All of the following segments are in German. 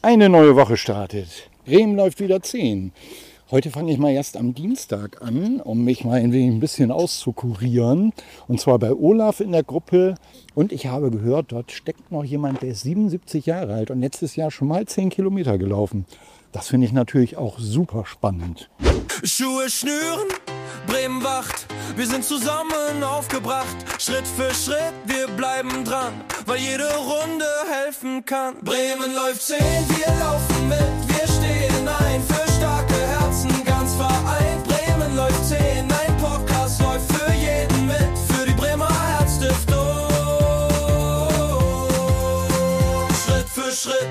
Eine neue Woche startet. Bremen läuft wieder 10. Heute fange ich mal erst am Dienstag an, um mich mal ein bisschen auszukurieren. Und zwar bei Olaf in der Gruppe. Und ich habe gehört, dort steckt noch jemand, der ist 77 Jahre alt und letztes Jahr schon mal 10 Kilometer gelaufen. Das finde ich natürlich auch super spannend. Schuhe schnüren, Bremen wacht, wir sind zusammen aufgebracht. Schritt für Schritt, wir bleiben dran, weil jede Runde helfen kann. Bremen läuft 10, wir laufen mit, wir stehen ein für starke Herzen, ganz vereint. Bremen läuft 10, ein Podcast läuft für jeden mit, für die Bremer Herzstiftung. Schritt für Schritt.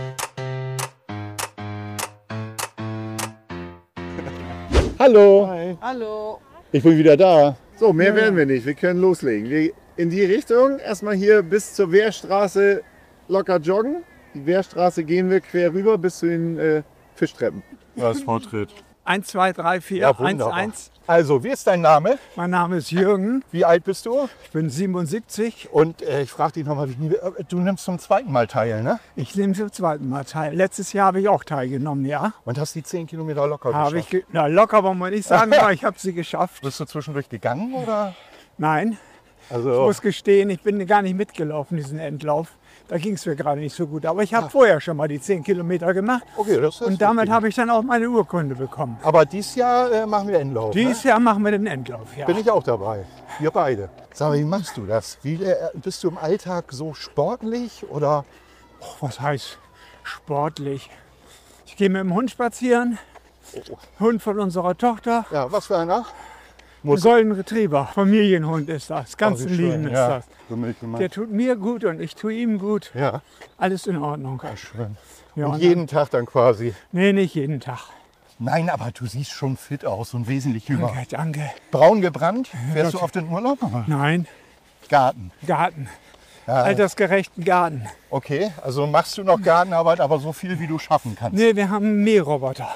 Hallo, Hi. Hallo. ich bin wieder da. So, mehr werden wir nicht. Wir können loslegen. Wir in die Richtung. Erstmal hier bis zur Wehrstraße locker joggen. Die Wehrstraße gehen wir quer rüber bis zu den Fischtreppen. Das Vortritt. 1, 2, 3, 4, Ja, 1, wunderbar. 1. Also, wie ist dein Name? Mein Name ist Jürgen, Wie alt bist du? ich bin 77. Und ich frage dich nochmal, du nimmst zum zweiten Mal teil, ne? Ich nehme zum zweiten Mal teil. Letztes Jahr habe ich auch teilgenommen, ja. Und hast die 10 Kilometer locker Habe geschafft. ich, locker wollen wir nicht sagen, aber ich habe sie geschafft. Bist du zwischendurch gegangen oder? Nein, ich Also, muss gestehen, ich bin gar nicht mitgelaufen, diesen Endlauf. Da ging es mir gerade nicht so gut. Aber ich habe vorher schon mal die 10 Kilometer gemacht. okay, das ist Und damit richtig. habe ich dann auch meine Urkunde bekommen. Aber dieses Jahr machen wir Endlauf. Dieses Jahr machen wir den Endlauf, ja. Bin ich auch dabei. Wir beide. Sag mal, wie machst du das? Bist du im Alltag so sportlich oder? Was heißt sportlich? Ich gehe mit dem Hund spazieren. Hund von unserer Tochter. Ja, was für einer? Ein Golden Retriever, Familienhund ist das, ganz Oh, wie schön, lieben ist ja. das. So milch gemacht. Der tut mir gut und ich tue ihm gut. Ja, Alles in Ordnung. schön. Ja, Und jeden Tag dann quasi. Nee, nicht jeden Tag. Nein, aber du siehst schon fit aus und wesentlich jünger. Danke, danke. Braun gebrannt? Fährst du auf den Urlaub? Nein, Garten. Garten. Ja, Altersgerechten Garten. okay, also machst du noch Gartenarbeit, aber so viel, wie du schaffen kannst. Nee, wir haben einen Mähroboter.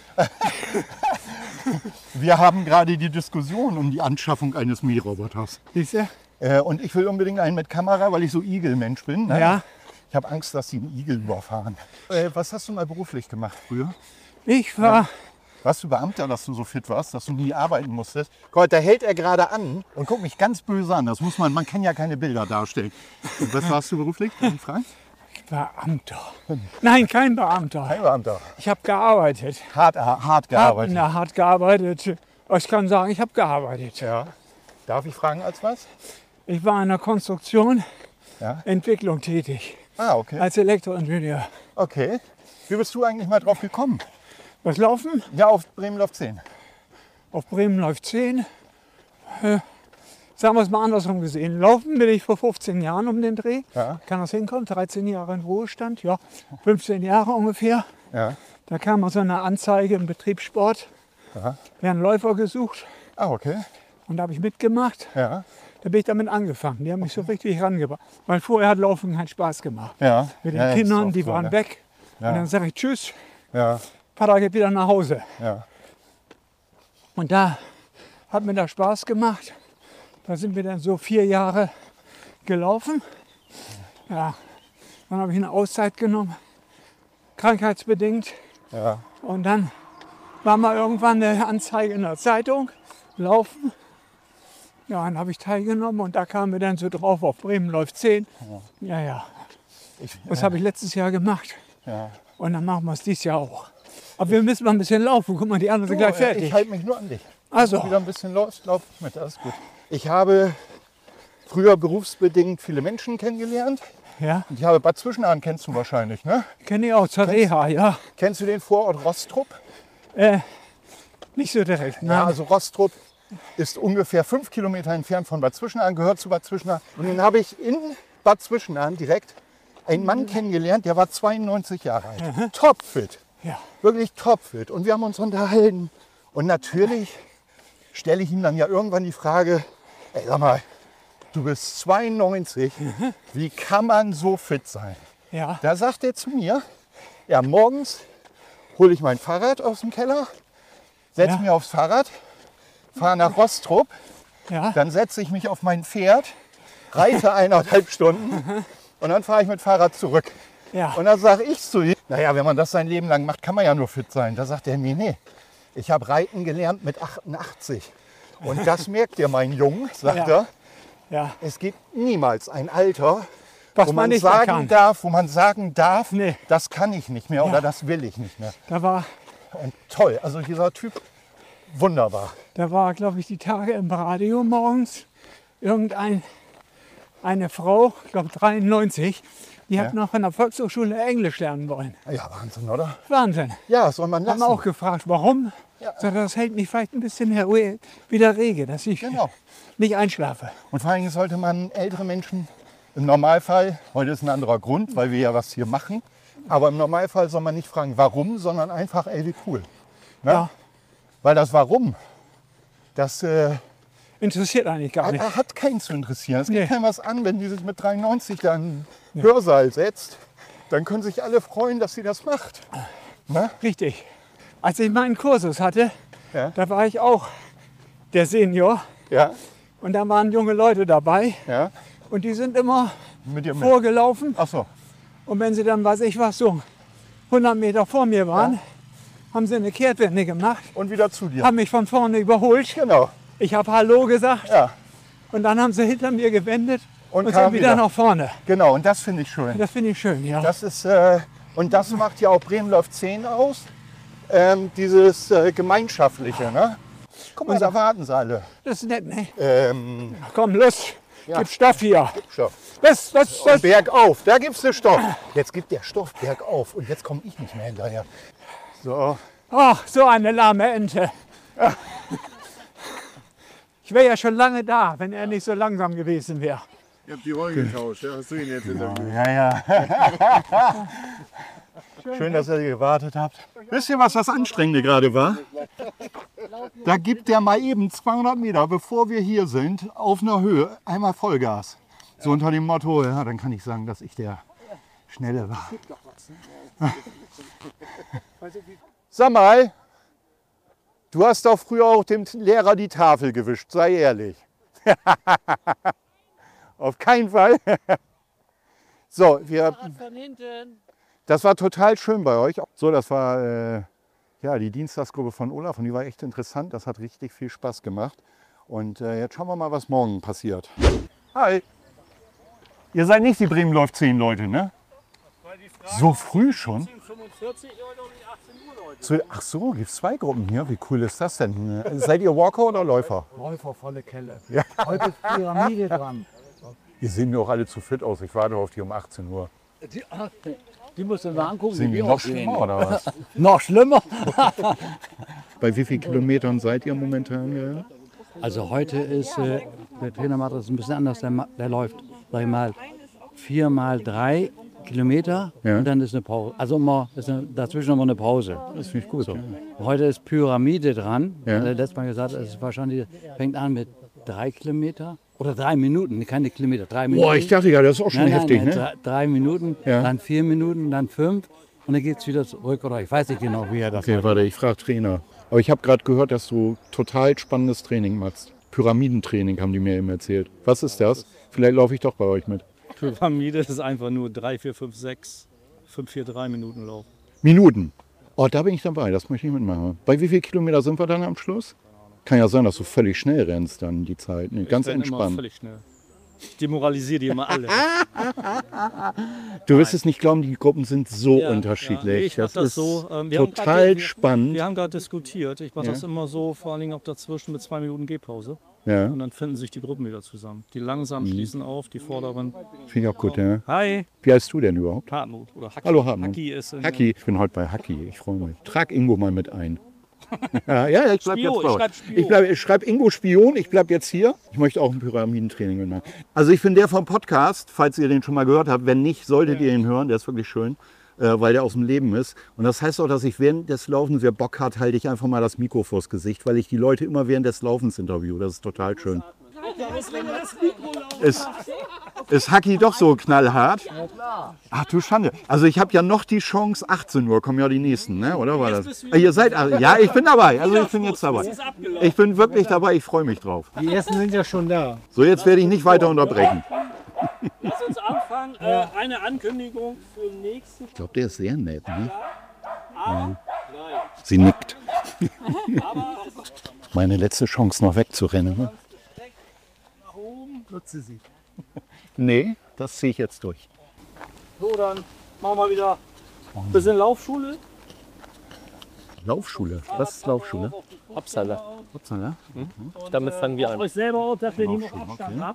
Wir haben gerade die Diskussion um die Anschaffung eines Mähroboters. Siehst du? Und ich will unbedingt einen mit Kamera, weil ich so Igelmensch bin. Ne? Ja. Ich habe Angst, dass sie einen Igel überfahren. Was hast du mal beruflich gemacht früher? Ich war, Warst du Beamter, dass du so fit warst, dass du nie arbeiten musstest? Gott, da hält er gerade an und guckt mich ganz böse an. Das muss man kann ja keine Bilder darstellen. Und was warst du beruflich? Kann ich fragen? Beamter. Nein, kein Beamter. Kein Beamter. Ich habe gearbeitet. Hart Hab gearbeitet. hart gearbeitet. Ich kann sagen, ich habe gearbeitet. Ja. Darf ich fragen als was? Ich war in der Konstruktion, Ja. Entwicklung tätig. Ah, okay. Als Elektroingenieur. Okay. Wie bist du eigentlich mal drauf gekommen? Was laufen? Ja, auf Bremen läuft 10. Auf Bremen läuft 10. Sagen wir es mal andersrum gesehen. Laufen bin ich vor 15 Jahren um den Dreh. Ja. Kann das hinkommen? 13 Jahre in Ruhestand. Ja, 15 Jahre ungefähr. Ja. Da kam so eine Anzeige im Betriebssport. Aha. Werden Läufer gesucht. Ah, okay. Und da habe ich mitgemacht. Ja. Da bin ich damit angefangen. Die haben mich so richtig rangebracht. Weil vorher hat Laufen keinen Spaß gemacht. Ja. Mit den Ja, ist Kindern, oft die so, waren ne? weg. Ja. Und dann sage ich Tschüss, Ja. Vater geht wieder nach Hause. Ja. Und da hat mir das Spaß gemacht. Da sind wir dann so 4 Jahre gelaufen. Ja, dann habe ich eine Auszeit genommen, krankheitsbedingt. Ja. Und dann war mal irgendwann eine Anzeige in der Zeitung, laufen. Ja, dann habe ich teilgenommen und da kamen wir dann so drauf, auf Bremen läuft 10. Ja, ja. Das habe ich letztes Jahr gemacht. Ja. Und dann machen wir es dieses Jahr auch. Aber wir müssen mal ein bisschen laufen. Guck mal, die anderen sind gleich fertig. Ich halte mich nur an dich. Also. Wenn du wieder ein bisschen läufst, lauf ich mit. Alles gut. Ich habe früher berufsbedingt viele Menschen kennengelernt. Ja, Und ich habe Bad Zwischenahn, kennst du wahrscheinlich, ne? kenne ich auch zur Reha, ja. Kennst du den Vorort Rostrup? Nicht so direkt. Ja, Nein. also Rostrup ist ungefähr 5 Kilometer entfernt von Bad Zwischenahn, gehört zu Bad Zwischenahn. Und dann habe ich in Bad Zwischenahn direkt einen Mann kennengelernt, der war 92 Jahre alt. Topfit. Ja. Wirklich topfit. Und wir haben uns unterhalten. Und natürlich stelle ich ihm dann ja irgendwann die Frage, ey, sag mal, du bist 92, wie kann man so fit sein? Ja. Da sagt er zu mir, ja, morgens hole ich mein Fahrrad aus dem Keller, setze Ja. mir aufs Fahrrad, fahre nach Rostrup, Ja. dann setze ich mich auf mein Pferd, reite 1,5 Stunden und dann fahre ich mit Fahrrad zurück. Ja. Und dann sage ich zu ihm, naja, wenn man das sein Leben lang macht, kann man ja nur fit sein. Da sagt er, nee, ich habe Reiten gelernt mit 88. Und das merkt ihr, mein Junge, sagt er. Ja. Es gibt niemals ein Alter, Was wo man man nicht sagen kann. darf, Nee. das kann ich nicht mehr oder das will ich nicht mehr. Da war, Toll, also dieser Typ, wunderbar. glaube ich, die Tage im Radio morgens eine Frau, ich glaube 93, die hat noch in der Volkshochschule Englisch lernen wollen. Ja, Wahnsinn, oder? Wahnsinn. Ja, soll man Haben lassen. wir auch gefragt, warum? So, das hält mich vielleicht ein bisschen wieder rege, dass ich Genau. nicht einschlafe. Und vor allem sollte man ältere Menschen im Normalfall, heute ist ein anderer Grund, weil wir ja was hier machen, aber im Normalfall soll man nicht fragen, warum, sondern einfach, ey, wie cool. Ne? Ja. Weil das Warum, das Interessiert eigentlich gar nicht. hat keinen zu interessieren. Es geht Nee. keinem was an, wenn die sich mit 93 dann einen Hörsaal setzt. Dann können sich alle freuen, dass sie das macht. Ne? Richtig. Als ich meinen Kursus hatte, Ja. da war ich auch der Senior Ja, und da waren junge Leute dabei ja. und die sind immer Mit dir mit. vorgelaufen Ach so. und wenn sie dann, weiß ich was, so 100 Meter vor mir waren, haben sie eine Kehrtwende gemacht, Und wieder zu dir. haben mich von vorne überholt. Genau. Ich habe Hallo gesagt Ja, und dann haben sie hinter mir gewendet Und und kam sind wieder wieder. nach vorne. genau. Und das finde ich schön. Das finde ich schön, ja. Das ist, und das macht ja auch Bremen läuft 10 aus. Dieses Gemeinschaftliche. Ne? Guck mal, da warten sie alle. Das ist nett, ne? Komm, Los, gib Stoff hier. Stoff. Das. Und bergauf, da gibt's den Stoff. Jetzt gibt der Stoff bergauf und jetzt komme ich nicht mehr hinterher. So, Ach, so eine lahme Ente. Ich wäre ja schon lange da, wenn er nicht so langsam gewesen wäre. Ich habe die Rollen getauscht. Ja, hast du ihn jetzt interviewt? ja. Schön, dass ihr gewartet habt. Wisst ihr, was das Anstrengende gerade war? Da gibt der mal eben 200 Meter, bevor wir hier sind, auf einer Höhe einmal Vollgas. So unter dem Motto, ja, dann kann ich sagen, dass ich der Schnelle war. Sag mal, du hast doch früher auch dem Lehrer die Tafel gewischt, sei ehrlich. Auf keinen Fall. So, das war total schön bei euch. So, das war ja, die Dienstagsgruppe von Olaf und die war echt interessant. Das hat richtig viel Spaß gemacht. Und jetzt schauen wir mal, was morgen passiert. Hi. Ihr seid nicht die Bremen läuft 10 Leute, ne? So früh schon? 45 Leute und 18 Uhr Leute. Ach so, gibt es 2 Gruppen hier? Wie cool ist das denn? Seid ihr Walker oder Läufer? Läufer, volle Kelle. Ja. Heute ist Pyramide dran. Die sehen mir auch alle zu fit aus. Ich warte auf die um 18 Uhr. Die musst du mal angucken. Sehen wie die die noch aussehen. schlimmer oder was? Noch schlimmer. Bei wie vielen Kilometern seid ihr momentan? Ja? Also heute ist, der Trainer macht das ein bisschen anders. Der läuft, sag ich mal, 4 mal 3 Kilometer Ja. und dann ist eine Pause. Also immer, dazwischen immer eine Pause. Das finde ich gut. So. Ja. Heute ist Pyramide dran. Ja. Hat er letztes Mal gesagt, es ist wahrscheinlich, fängt an mit 3 Kilometer oder 3 Minuten, keine Kilometer, 3 Minuten. Boah, ich dachte ja, das ist auch schon heftig, ne? 3 Minuten, Ja. dann 4 Minuten, dann 5 und dann geht es wieder zurück. Oder ich weiß nicht genau, wie er das Okay, warte, ich frage Trainer. Aber ich habe gerade gehört, dass du total spannendes Training machst. Pyramidentraining haben die mir eben erzählt. Was ist das? Vielleicht laufe ich doch bei euch mit. Pyramide ist einfach nur 3, 4, 5, 6, 5, 4, 3 Minuten Lauf. Minuten. Oh, da bin ich dabei, das möchte ich mitmachen. Bei wie viel Kilometer sind wir dann am Schluss? Kann ja sein, dass du völlig schnell rennst dann die Zeit. Nee, ganz Ich renn immer entspannt. völlig schnell. Ich demoralisiere die immer alle. Du wirst es nicht glauben, die Gruppen sind so Ja, unterschiedlich. ja. Ich mach das ist so. total spannend. Wir haben gerade diskutiert. Ich mache Ja. das immer so, vor allen Dingen auch dazwischen mit 2 Minuten Gehpause. Ja, Und dann finden sich die Gruppen wieder zusammen. Die langsamen schließen auf, die vorderen. finde ich auch gut. Ja. Hi, Wie heißt du denn überhaupt? Hartmut oder Hacki. Hallo, Hartmut. Hacki ist in Hacki. Ich bin heute bei Hacki. Ich freue mich. Trag Ingo mal mit ein. Ja, ich bleib Spion, jetzt bei ich euch. schreib Spion. Ich schreibe Ingo Spion. Ich bleibe jetzt hier. Ich möchte auch ein Pyramidentraining mitmachen. Also ich bin der vom Podcast, falls ihr den schon mal gehört habt. Wenn nicht, solltet ihr ihn hören. Der ist wirklich schön, weil der aus dem Leben ist. Und das heißt auch, dass ich während des Laufens, wer Bock hat, halte ich einfach mal das Mikro vors Gesicht, weil ich die Leute immer während des Laufens interview. Das ist total schön. Ist Hacki doch so knallhart? Ach du Schande. Also ich habe ja noch die Chance, 18 Uhr kommen ja die nächsten, ne? Oder war das? Ihr seid, ja, ich bin dabei. Also ich bin jetzt dabei. Ich bin wirklich dabei, ich freue mich drauf. Die ersten sind ja schon da. So, jetzt werde ich nicht weiter unterbrechen. Lass uns anfangen. Eine Ankündigung für den nächsten. Ich glaube, der ist sehr nett. Ne? Ja. Sie nickt. Meine letzte Chance noch wegzurennen. Ne? Nach oben nutze sie. Nee, das ziehe ich jetzt durch. So, dann machen wir wieder ein bisschen Laufschule. Laufschule? Was ist Laufschule? Upsala. Upsala? Damit fangen wir an. Euch selber auf, dass ihr nicht noch Laufschule, Abstand okay. habt.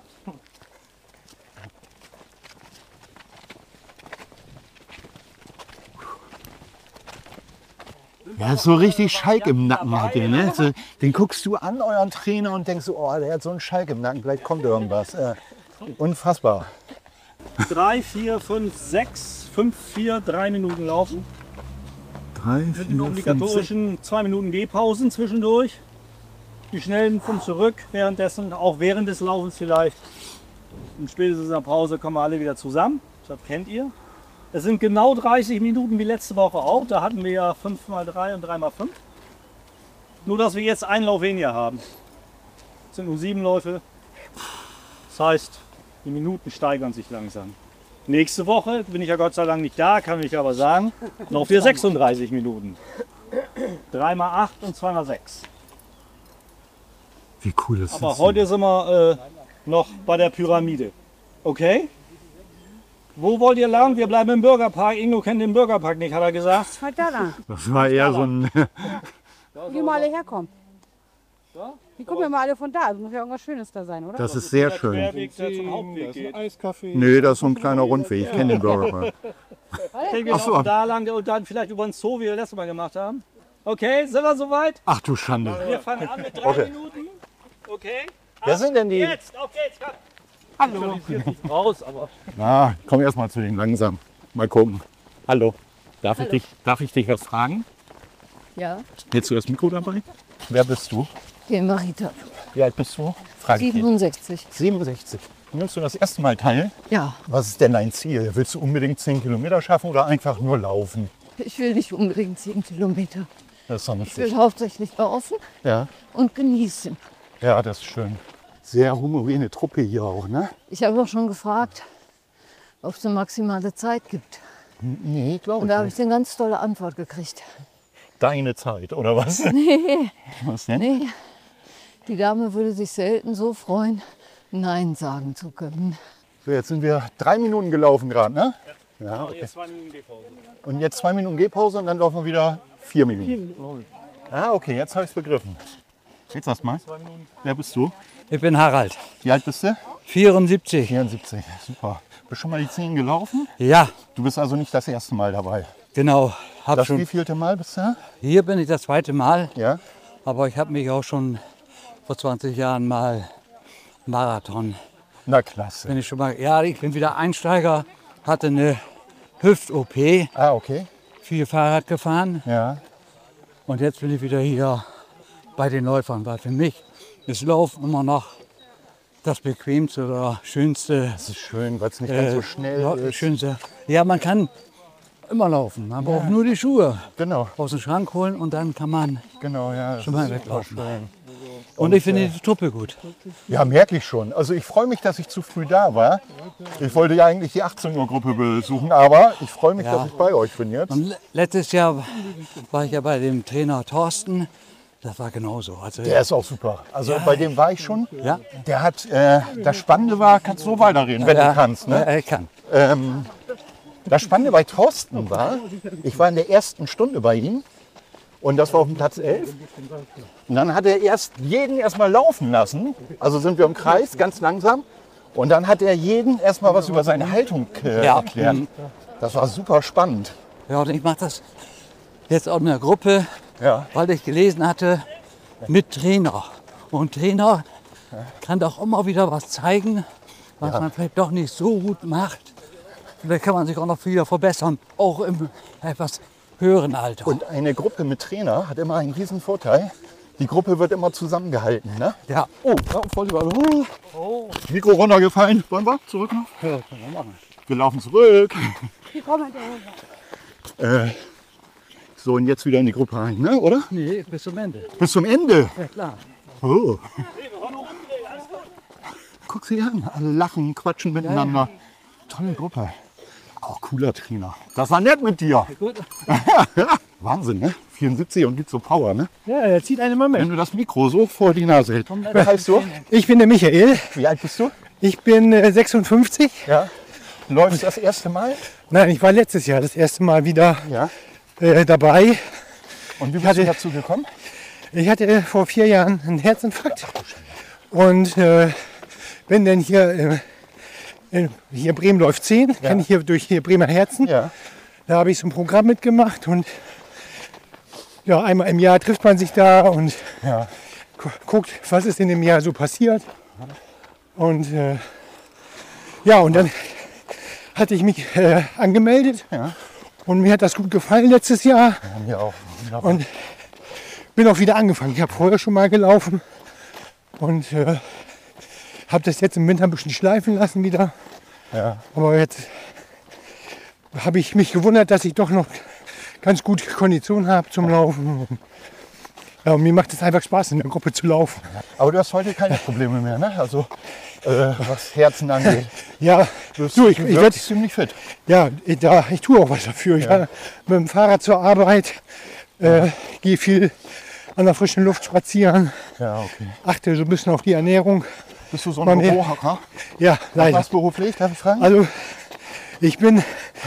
Ja, so richtig Schalk im Nacken hat der, ne? So, den guckst du an, euren Trainer, und denkst so, oh, der hat so einen Schalk im Nacken, vielleicht kommt irgendwas. Unfassbar. 3, 4, 5, 6, 5, 4, 3 Minuten laufen. 3, Mit 4, den 5, 6. obligatorischen 2 Minuten Gehpausen zwischendurch. Die schnellen kommen zurück, währenddessen, auch während des Laufens vielleicht. Und spätestens in der Pause kommen wir alle wieder zusammen. Das kennt ihr. Es sind genau 30 Minuten wie letzte Woche auch. Da hatten wir ja 5x3 und 3x5. Nur, dass wir jetzt einen Lauf weniger haben. Es sind nur 7 Läufe. Das heißt, die Minuten steigern sich langsam. Nächste Woche bin ich ja Gott sei Dank nicht da, kann ich aber sagen, laufen wir 36 Minuten. 3x8 und 2x6. Wie cool ist das? Aber heute sind wir noch bei der Pyramide. Okay? Wo wollt ihr lang? Wir bleiben im Bürgerpark. Ingo kennt den Bürgerpark nicht, hat er gesagt. Was da lang? Das war eher so ein. Wo die mal alle herkommen. Die kommen ja mal alle von da. Also muss ja irgendwas Schönes da sein, oder? Das ist sehr Der schön. Querweg, der zum Hauptweg geht. Eiskaffee. Nee, das ist so ein kleiner Rundweg. Ich kenne den Bürgerpark. Okay, wir Ach so. laufen da lang und dann vielleicht über den Zoo, wie wir letztes Mal gemacht haben. Okay, sind wir soweit? Ach du Schande. Wir fangen an mit 3 Okay. Minuten. Okay. Wer sind denn die? Jetzt, auf geht's. Hallo. Raus, aber. Na, komm erst mal zu den langsam. Mal gucken. Hallo. Darf ich dich was fragen? Ja. Hättest du das Mikro dabei? Wer bist du? Hier Marita. Wie alt bist du? Frage ich dich. 67. 67. Nimmst du das erste Mal teil? Ja. Was ist denn dein Ziel? Willst du unbedingt 10 Kilometer schaffen oder einfach nur laufen? Ich will nicht unbedingt 10 Kilometer. Das ist doch nicht Ich will so. hauptsächlich laufen Ja. und genießen. Ja, das ist schön. Sehr homogene Truppe hier auch, ne? Ich habe auch schon gefragt, ob es eine maximale Zeit gibt. Nee, glaube Und ich da habe nicht. ich eine ganz tolle Antwort gekriegt. Deine Zeit, oder was? Nee, Was denn? nee. Die Dame würde sich selten so freuen, Nein sagen zu können. So, jetzt sind wir 3 Minuten gelaufen gerade, ne? Ja, okay. Jetzt 2 Minuten Gehpause. Und jetzt 2 Minuten Gehpause und dann laufen wir wieder 4 Minuten. Ah, okay, jetzt habe ich es begriffen. Jetzt erst mal. Wer bist du? Ich bin Harald, Wie alt bist du? 74. 74, super. Bist schon mal die 10 gelaufen? Ja, Du bist also nicht das erste Mal dabei. genau. Hab Das schon, wievielte Mal bist du? hier bin ich das zweite Mal, Ja. aber ich habe mich auch schon vor 20 Jahren mal Marathon. Na klasse. Bin ich schon mal, ja, ich bin wieder Einsteiger, hatte eine Hüft-OP, Ah, okay. viel Fahrrad gefahren Ja. und jetzt bin ich wieder hier bei den Läufern, weil für mich ist Laufen immer noch das bequemste oder schönste. Das ist schön, weil es nicht ganz so schnell ist. Schönste. Ja, man kann immer laufen, man braucht nur die Schuhe Genau, aus dem Schrank holen und dann kann man genau, ja. das schon mal ist super weglaufen. schön. Und ich finde die Truppe gut. Ja, merke ich schon. Also ich freue mich, dass ich zu früh da war. Ich wollte ja eigentlich die 18 Uhr Gruppe besuchen, aber ich freue mich, Ja. dass ich bei euch bin jetzt. Und letztes Jahr war ich ja bei dem Trainer Thorsten. Das war genauso. Also, Der ist auch super. Also bei dem war ich schon. ja, Der hat, das Spannende war, kannst du so weiterreden, wenn du kannst. Ne? Er kann. Das Spannende bei Thorsten war, ich war in der ersten Stunde bei ihm und das war auf dem Platz 11. Und dann hat er jeden erstmal laufen lassen. Also sind wir im Kreis, ganz langsam. Und dann hat er jeden erstmal was über seine Haltung Ja. erklärt. Das war super spannend. Ja, und ich mache das jetzt auch in der Gruppe, Ja. weil ich gelesen hatte, mit Trainer. Und Trainer kann doch immer wieder was zeigen, was man vielleicht doch nicht so gut macht. Vielleicht kann man sich auch noch wieder verbessern, auch im etwas höheren Alter. Und eine Gruppe mit Trainer hat immer einen riesen Vorteil. Die Gruppe wird immer zusammengehalten. Ne? ja, Oh, ja, voll überall. Mikro runtergefallen. Wollen wir zurück noch? ja, können wir machen. Wir laufen zurück. Die kommen hinterher. So, und jetzt wieder in die Gruppe rein, ne? Oder? Nee, bis zum Ende. Bis zum Ende. Ja, klar. Oh. Guck sie an. Alle lachen, quatschen miteinander. tolle Gruppe. Auch cooler Trainer. Das war nett mit dir. Wahnsinn, ne? 74 und gibt so Power, ne? Ja, er zieht einen immer Wenn mit. du das Mikro so vor die Nase hältst. Wer heißt du? Ich bin der Michael. Wie alt bist du? Ich bin 56. Ja. Läufst das erste Mal? Nein, ich war letztes Jahr das erste Mal wieder Ja. dabei. Und wie bist du dazu gekommen? Ich hatte vor 4 Jahren einen Herzinfarkt und bin dann hier Bremen läuft 10, kenne ich hier durch hier Bremer Herzen. Ja. Da habe ich so ein Programm mitgemacht und ja, einmal im Jahr trifft man sich da und Ja. guckt, was ist in dem Jahr so passiert. Und ja, und dann hatte ich mich angemeldet Ja. und mir hat das gut gefallen letztes Jahr Ja, mir auch. und bin auch wieder angefangen. Ich habe vorher schon mal gelaufen und habe das jetzt im Winter ein bisschen schleifen lassen wieder. Ja. Aber jetzt habe ich mich gewundert, dass ich doch noch ganz gut Kondition habe zum Laufen. Und, ja, und mir macht es einfach Spaß, in der Gruppe zu laufen. Aber du hast heute keine Probleme mehr, ne? Also was Herzen angeht. Ja, Du bist, du, ich wirkst werd, ziemlich fit. ja, ich tue auch was dafür. Ich fahre mit dem Fahrrad zur Arbeit, gehe viel an der frischen Luft spazieren, Ja, okay. achte so ein bisschen auf die Ernährung. Bist du so Mal ein mehr. Bürohocker? Ja, leider. Was beruflich, darf ich fragen? Also, ich bin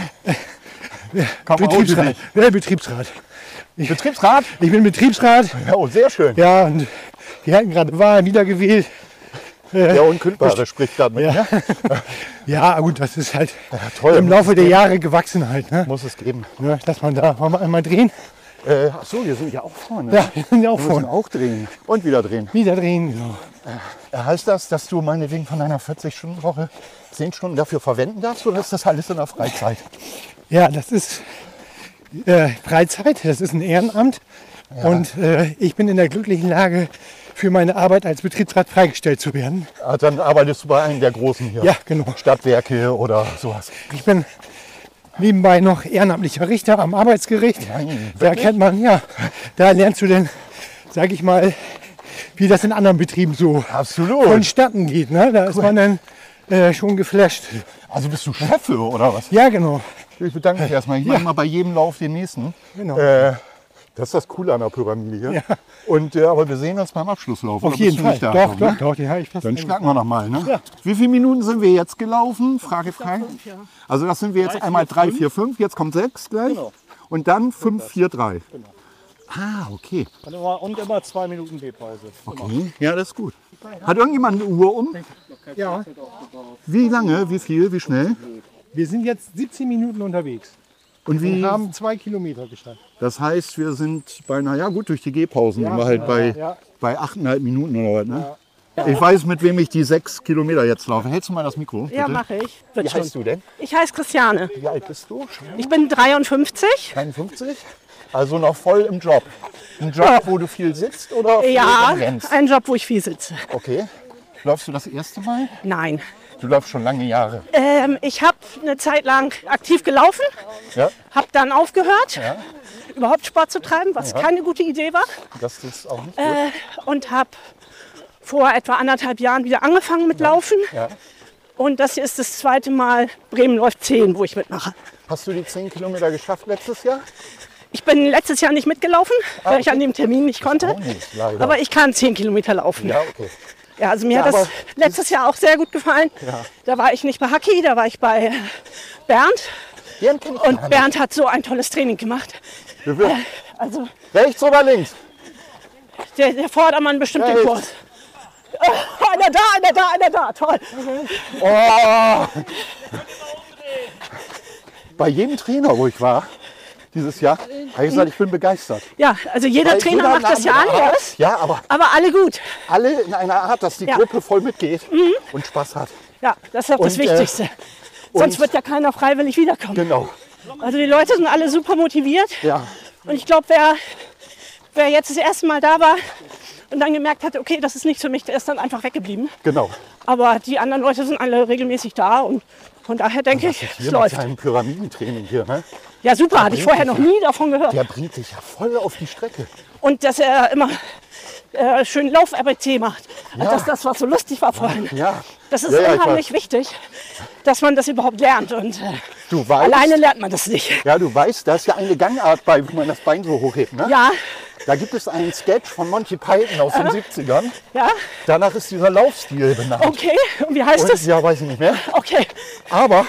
Komm, Betriebsrat. Ja, Betriebsrat. Betriebsrat? Ich bin Betriebsrat. Ja, oh, sehr schön. Ja, und wir hatten gerade Wahlen wiedergewählt. Der Unkündbare spricht gerade mit Ja. mir. Ja, gut, das ist halt Toll. im Laufe der Jahre gewachsen halt. Ne? Muss es geben. Ja, dass man da wollen wir einmal drehen. Ach so, wir sind ja auch vorne. Ja, wir sind ja auch Wir müssen vorne. auch drehen. Und wieder drehen. Wieder drehen, genau. Heißt das, dass du meinetwegen von einer 40-Stunden-Woche 10 Stunden dafür verwenden darfst? Oder ist das alles in der Freizeit? Ja, das ist Freizeit, das ist ein Ehrenamt. Und ich bin in der glücklichen Lage, für meine Arbeit als Betriebsrat freigestellt zu werden. Ah, dann arbeitest du bei einem der Großen hier. Ja, genau. Stadtwerke oder sowas. Ich bin nebenbei noch ehrenamtlicher Richter am Arbeitsgericht. Nein, Da kennt man, ja, da lernst du denn, sag ich mal, wie das in anderen Betrieben so Absolut. vonstatten geht. Ne? Da ist man dann schon geflasht. Also bist du Chefe oder was? Ja, genau. Ich bedanke mich erstmal. Ich mache mal bei jedem Lauf den nächsten. Genau. Das ist das Coole an der Pyramide hier. Ja. Und, aber wir sehen uns beim Abschlusslauf. Auf Oder jeden bist du Fall. nicht da? Doch, Ne? doch, den habe ich fast. Dann schnacken wir noch mal. Ne? Wie viele Minuten sind wir jetzt gelaufen? Fragefrei. Also das sind wir jetzt einmal 3, 4, 5. Jetzt kommt 6 gleich. Genau. Und dann 5, 4, 3. Ah, okay. Und immer 2 Minuten Gehpause. Okay. Ja, das ist gut. Hat irgendjemand eine Uhr um? Ja, Wie lange, wie viel, wie schnell? wir sind jetzt 17 Minuten unterwegs. Und Wir wie? haben 2 Kilometer geschafft. Das heißt, wir sind bei, naja gut, durch die Gehpausen sind wir halt bei, ja. bei 8,5 Minuten oder was. Ne? Ich weiß, mit wem ich die 6 Kilometer jetzt laufe. Hältst du mal das Mikro? Ja, bitte? mache ich. Wie heißt du denn? Ich heiße Christiane. Wie alt bist du? Ich bin 53. 51? Also noch voll im Job. Ein Job, wo du viel sitzt oder viel Ja, rennst? ein Job, wo ich viel sitze. Okay. Läufst du das erste Mal? Nein. Du läufst schon lange Jahre. Ich habe eine Zeit lang aktiv gelaufen, Ja, habe dann aufgehört, überhaupt Sport zu treiben, was keine gute Idee war. das ist auch nicht gut. Und habe vor etwa 1,5 Jahren wieder angefangen mit Laufen. Ja. Und das hier ist das zweite Mal Bremen läuft 10, wo ich mitmache. Hast du die 10 Kilometer geschafft letztes Jahr? Ich bin letztes Jahr nicht mitgelaufen, weil ich an dem Termin nicht konnte. Auch nicht, leider. Aber ich kann 10 Kilometer laufen. Ja, okay. Ja, also mir Ja, hat das aber letztes Jahr auch sehr gut gefallen. Da war ich nicht bei Haki, da war ich bei Bernd. Den kenn ich Und gar nicht. Bernd hat so ein tolles Training gemacht. Also Rechts oder links? der Vordermann bestimmt den Rechts. Kurs. Oh, einer da, toll. Oh. Bei jedem Trainer, wo ich war, dieses Jahr, habe ich gesagt, ich bin begeistert. Ja, also jeder Weil Trainer jeder macht eine das ja andere Art. anders, Ja, aber aber alle gut. alle in einer Art, dass die Ja. Gruppe voll mitgeht und Spaß hat. Ja, das ist auch das Und, Wichtigste. Sonst wird ja keiner freiwillig wiederkommen. Genau. Also die Leute sind alle super motiviert. Ja. Und ich glaube, wer jetzt das erste Mal da war und dann gemerkt hat, okay, das ist nichts für mich, der ist dann einfach weggeblieben. Genau. Aber die anderen Leute sind alle regelmäßig da und von daher denke ich, es Hier mit läuft. seinem Pyramidentraining hier, ne? Ja, super, hatte ich vorher noch nie davon gehört. Der bringt dich ja voll auf die Strecke. Und dass er immer schön Lauf-RBT macht. Das ist das, was so lustig war vorhin. Ja. Das ist Ja, ja, ich unheimlich wichtig, dass man das überhaupt lernt. Und Du weißt, alleine lernt man das nicht. ja, du weißt, da ist ja eine Gangart bei, wie man das Bein so hochhebt. Ne? Ja, Da gibt es einen Sketch von Monty Python aus den 70ern. ja, Danach ist dieser Laufstil benannt. okay. Und wie heißt Und, das? ja, weiß ich nicht mehr. Okay. Aber,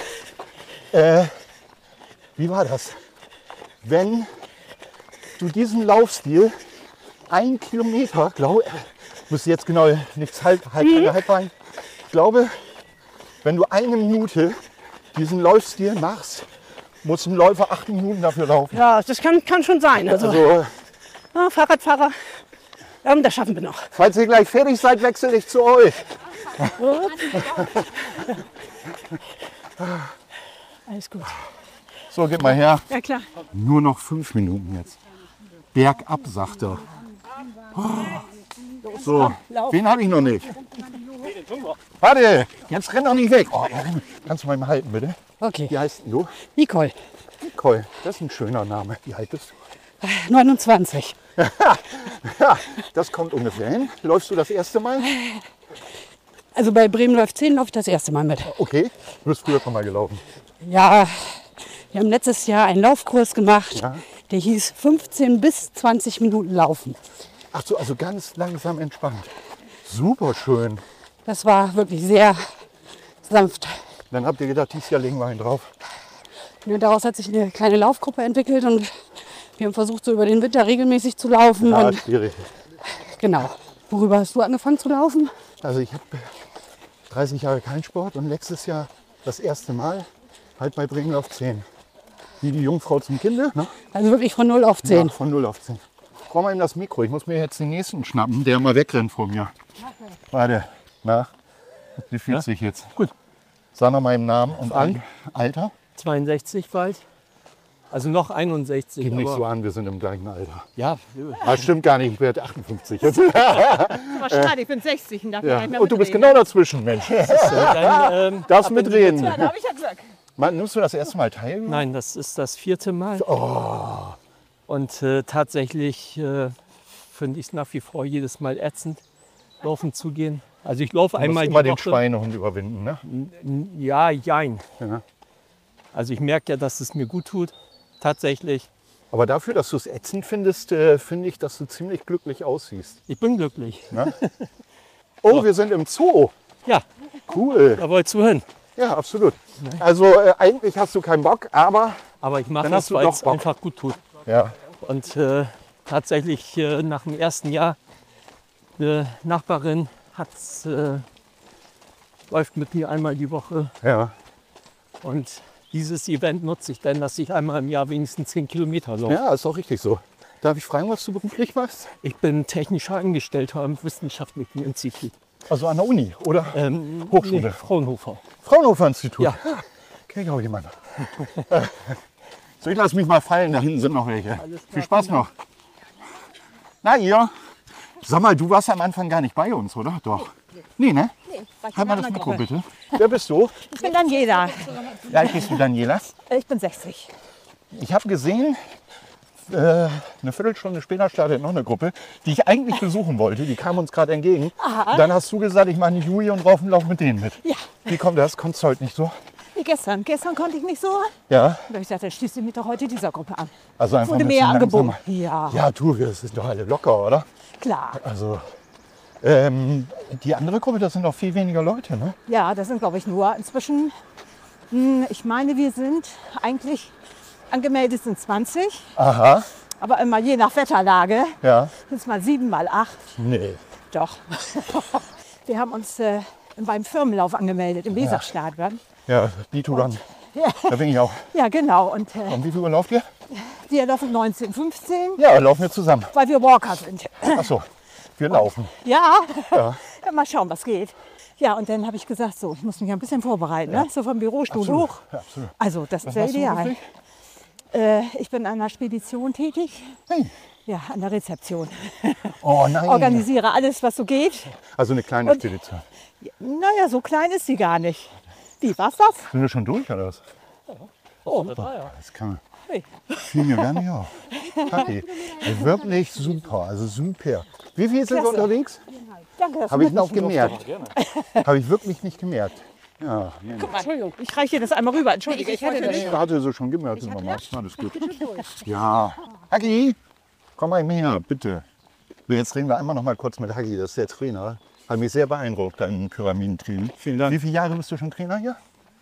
wie war das? Wenn du diesen Laufstil 1 Kilometer, glaube ich, muss jetzt genau nichts halb rein. Ich glaube, wenn du 1 Minute diesen Laufstil machst, muss ein Läufer 8 Minuten dafür laufen. Ja, das kann schon sein. Also, Also, Fahrradfahrer, das schaffen wir noch. falls ihr gleich fertig seid, wechsle ich zu euch. Alles gut. So, gib mal her. Ja, klar. Nur noch 5 Minuten jetzt. Bergab, sagt er. So, wen habe ich noch nicht? Warte, jetzt renn doch nicht weg. Oh, ja, kannst du mal halten, bitte? Okay. Wie heißt du? Nicole, Nicole, das ist ein schöner Name. Wie alt bist du? 29. Ja, das kommt ungefähr hin. Läufst du das erste Mal? Also bei Bremen läuft 10 laufe ich das erste Mal mit. Okay, du bist früher schon mal gelaufen. Ja, wir haben letztes Jahr einen Laufkurs gemacht, Ja. der hieß 15 bis 20 Minuten laufen. Ach so, also ganz langsam entspannt. Super schön. Das war wirklich sehr sanft. Dann habt ihr gedacht, dieses Jahr legen wir einen drauf. Ja, daraus hat sich eine kleine Laufgruppe entwickelt und wir haben versucht, so über den Winter regelmäßig zu laufen. Ja, Und schwierig. genau. Worüber hast du angefangen zu laufen? Also ich habe 30 Jahre keinen Sport und letztes Jahr das erste Mal halt bei Bremen auf 10. Wie die Jungfrau zum Kinde. Ne? Also wirklich von 0 auf 10. Ja, von 0 auf 10. Brauch mal eben das Mikro. Ich muss mir jetzt den nächsten schnappen, der mal wegrennt vor mir. Warte. Na, wie fühlt sich jetzt? Gut. Sag noch mal im Namen und Alter. 62 bald. Also noch 61. Gib nicht aber- so an, wir sind im gleichen Alter. Ja, Ah, stimmt gar nicht, ich werde 58 jetzt. Aber schade, ich bin 60 und darf Ja. Und du bist genau dazwischen, Mensch. dann, Darfst mitreden. Da habe ich ja Glück. Nimmst du das erste Mal teil? Nein, das ist das 4. Mal. Oh. Und tatsächlich finde ich es nach wie vor jedes Mal ätzend, laufen zu gehen. Also ich laufe Du musst einmal immer die den Woche. Schweinehund überwinden, ne? Ja, jein. Ja. Also ich merke ja, dass es mir gut tut. Tatsächlich. Aber dafür, dass du es ätzend findest, finde ich, dass du ziemlich glücklich aussiehst. Ich bin glücklich. Ne? Oh, wir sind im Zoo. Ja, Cool. da wolltest du hin. Ja, absolut. Also eigentlich hast du keinen Bock, aber Aber ich mache Dann das, hast du weil doch es Bock. einfach gut tut. ja. Und tatsächlich nach dem ersten Jahr, eine Nachbarin läuft mit mir einmal die Woche. Ja. Und dieses Event nutze ich dann, dass ich einmal im Jahr wenigstens 10 Kilometer laufe. Ja, ist auch richtig so. Darf ich fragen, was du beruflich machst? Ich bin technischer Angestellter am Wissenschaftlichen Institut. Also an der Uni oder Hochschule? Nee, Fraunhofer. Fraunhofer Institut. Ja. Kenn ich auch jemanden. So, ich lasse mich mal fallen, da hinten sind noch welche. Viel Spaß noch. Na ihr, sag mal, du warst am Anfang gar nicht bei uns, oder? Doch. Nee, ne? Halt mal das Mikro bitte. Wer bist du? Ich bin Daniela. Wie alt bist du, Daniela? Ich bin 60. Ich habe gesehen, eine Viertelstunde später startet noch eine Gruppe, die ich eigentlich besuchen wollte. Die kam uns gerade entgegen. Dann hast du gesagt, ich mache eine Julie und lauf mit denen mit. Ja. Wie kommt das? Konntest du heute nicht so? Wie gestern. Gestern konnte ich nicht so. Ja, Da ich sagte, schließe mich doch heute dieser Gruppe an. also einfach Wurde ein mir bisschen angeboten. langsamer. Ja, Ja, du, wir sind doch alle locker, oder? klar. Also, die andere Gruppe, das sind doch viel weniger Leute, ne? Ja, das sind, glaube ich, nur inzwischen, ich meine, wir sind eigentlich angemeldet sind 20, Aha, aber immer je nach Wetterlage ja. sind es mal 7, mal 8. Nee. Doch. Wir haben uns beim Firmenlauf angemeldet im Weserstadion. Ja, Bituran. Da bin ich auch. Ja, genau. Und Um wie viel Uhr lauft ihr? wir laufen 19, 15, Ja, laufen wir zusammen. weil wir Walker sind. Achso, wir laufen. Ja. Ja. Ja, mal schauen, was geht. Ja, und dann habe ich gesagt, so, ich muss mich ein bisschen vorbereiten, ne? So vom Bürostuhl hoch. Ja, absolut. Also, das ist ja machst du ideal. beruflich? Ich bin an einer Spedition tätig. Hey. Ja, an der Rezeption. Oh nein. Organisiere alles, was so geht. Also eine kleine Und- Spedition. Naja, so klein ist sie gar nicht. Wie, war's das? Sind wir schon durch, oder was? Oh, Das kann Hey. fiel mir gar nicht auf. Haki. Wirklich super, also super. Wie viel sind wir Klasse. unterwegs? Danke, dass Habe du ich noch mitmachen gemerkt. Habe ich wirklich nicht gemerkt. Ja, durftest. Entschuldigung, ich reiche dir das einmal rüber. Entschuldige, ich wollte ich hatte so schon gemerkt. Alles gut. Ja, Hagi, komm mal her, bitte. So, jetzt reden wir einmal noch mal kurz mit Hagi, das ist der Trainer. Hat mich sehr beeindruckt, dein Pyramidentraining. Vielen Dank. Wie viele Jahre bist du schon Trainer hier?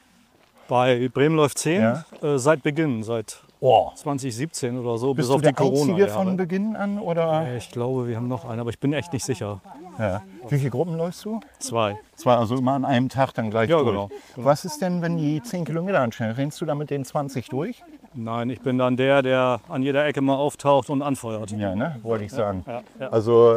Bei Bremen läuft 10, Ja. Seit Beginn, seit Oh. 2017 oder so, Bist bis auf du die der Einzige Corona-Jahre. von Beginn an? Oder? Ich glaube, wir haben noch einen, aber ich bin echt nicht sicher. Ja. Wie viele Gruppen läufst du? 2. Zwei, also immer an einem Tag dann gleich Ja, durch. genau. Was ist denn, wenn die 10 Kilometer anstellen? Rennst du da mit den 20 durch? Nein, ich bin dann der an jeder Ecke mal auftaucht und anfeuert. Ja, ne? Wollte ich sagen. Ja. Also,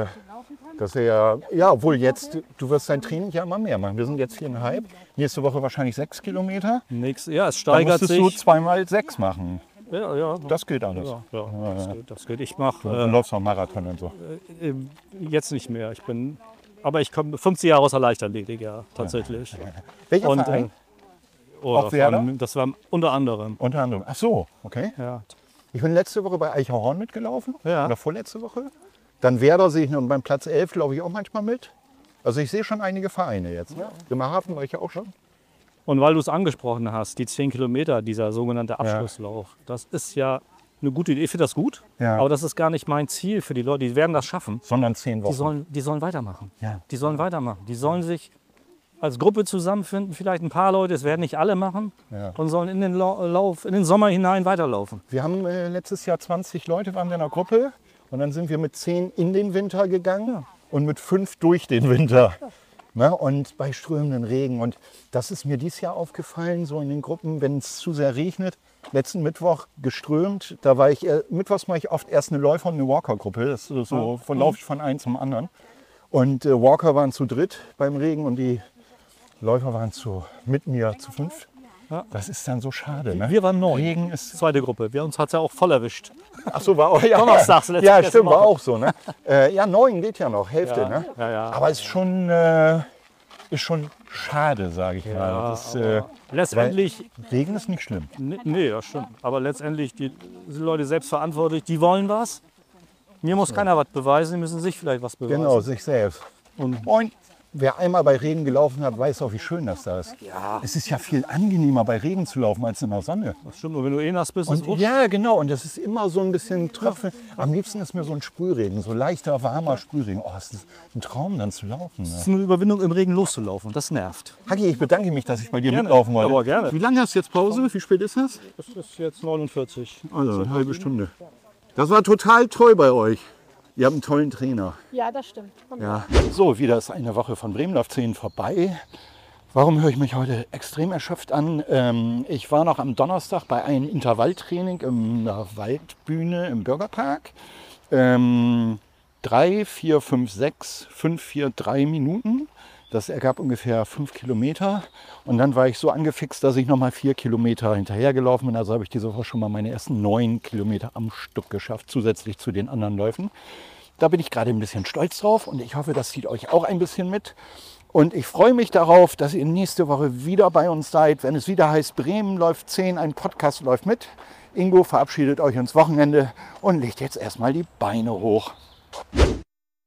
das ist ja, obwohl jetzt, du wirst dein Training ja immer mehr machen. Wir sind jetzt 4,5. Nächste Woche wahrscheinlich 6 Kilometer. Ja, es Dann steigert musstest du sich. 2x6 machen. Ja, Das geht alles. das geht. Ich mache Du läufst auch Marathon und so. jetzt nicht mehr. Aber ich komme 50 Jahre aus der Leichtathletik, ja, tatsächlich. Welcher Und, Verein? Oder Werder? das war unter anderem. Unter anderem. Ach so, okay. Ja. Ich bin letzte Woche bei Eicherhorn mitgelaufen. Ja. Oder vorletzte Woche. Dann Werder sehe ich noch beim Platz 11, glaube ich, auch manchmal mit. Also ich sehe schon einige Vereine jetzt. Ne? Bremerhaven war ich ja auch schon. Und weil du es angesprochen hast, die 10 Kilometer, dieser sogenannte Abschlusslauf, das ist ja eine gute Idee. Ich finde das gut, Ja. aber das ist gar nicht mein Ziel für die Leute. Die werden das schaffen. Sondern 10 Wochen. Die sollen weitermachen. Ja. Die sollen weitermachen. Die sollen sich als Gruppe zusammenfinden, vielleicht ein paar Leute, es werden nicht alle machen, Ja. und sollen in den Sommer hinein weiterlaufen. Wir haben letztes Jahr 20 Leute waren wir in der Gruppe und dann sind wir mit 10 in den Winter gegangen und mit 5 durch den Winter. Ne? Und bei strömenden Regen. Und das ist mir dieses Jahr aufgefallen, so in den Gruppen, wenn es zu sehr regnet. Letzten Mittwoch geströmt, da war ich, mittwochs mache ich oft erst eine Läufer- und eine Walker-Gruppe. Das ist so, laufe ich von einem zum anderen. Und Walker waren zu dritt beim Regen und die Läufer waren mit mir zu 5. Ja. Das ist dann so schade. Ne? Wir waren 9. Regen ist. Zweite Gruppe. Uns hat es ja auch voll erwischt. Ach so, war auch. Ja, Donnerstags, ja stimmt, war auch so. Ne? Ja, 9 geht ja noch, Hälfte. Ja, Ne? ja. Aber ist schon schade, sage ich mal. Das, Letztendlich, Regen ist nicht schlimm. nee, das stimmt. Aber letztendlich, die Leute selbst verantwortlich, die wollen was. Mir muss keiner was beweisen, die müssen sich vielleicht was beweisen. Genau, sich selbst. Und Moin. Wer einmal bei Regen gelaufen hat, weiß auch, wie schön das da ist. Ja. Es ist ja viel angenehmer, bei Regen zu laufen, als in der Sonne. das stimmt, nur wenn du nass bist, ist Und, ja, genau. Und das ist immer so ein bisschen Tröpfel. Am liebsten ist mir so ein Sprühregen, so leichter, warmer Sprühregen. Oh, es ist ein Traum, dann zu laufen. es Ne? ist eine Überwindung, im Regen loszulaufen. Das nervt. Hagi, ich bedanke mich, dass ich bei dir Gerne, mitlaufen wollte. aber gerne. Wie lange hast du jetzt Pause? Wie spät ist das? Das ist jetzt 49. Also eine halbe Stunde. Das war total toll bei euch. Ihr habt einen tollen Trainer. Ja, das stimmt. Ja. So, wieder ist eine Woche von Bremen läuft 10 vorbei. Warum höre ich mich heute extrem erschöpft an? Ich war noch am Donnerstag bei einem Intervalltraining in der Waldbühne im Bürgerpark. 3, 4, 5, 6, 5, 4, 3 Minuten. Das ergab ungefähr 5 Kilometer. Und dann war ich so angefixt, dass ich noch mal 4 Kilometer hinterhergelaufen bin. Also habe ich diese Woche schon mal meine ersten 9 Kilometer am Stück geschafft, zusätzlich zu den anderen Läufen. Da bin ich gerade ein bisschen stolz drauf und ich hoffe, das zieht euch auch ein bisschen mit. Und ich freue mich darauf, dass ihr nächste Woche wieder bei uns seid, wenn es wieder heißt, Bremen läuft 10, ein Podcast läuft mit. Ingo verabschiedet euch ins Wochenende und legt jetzt erstmal die Beine hoch.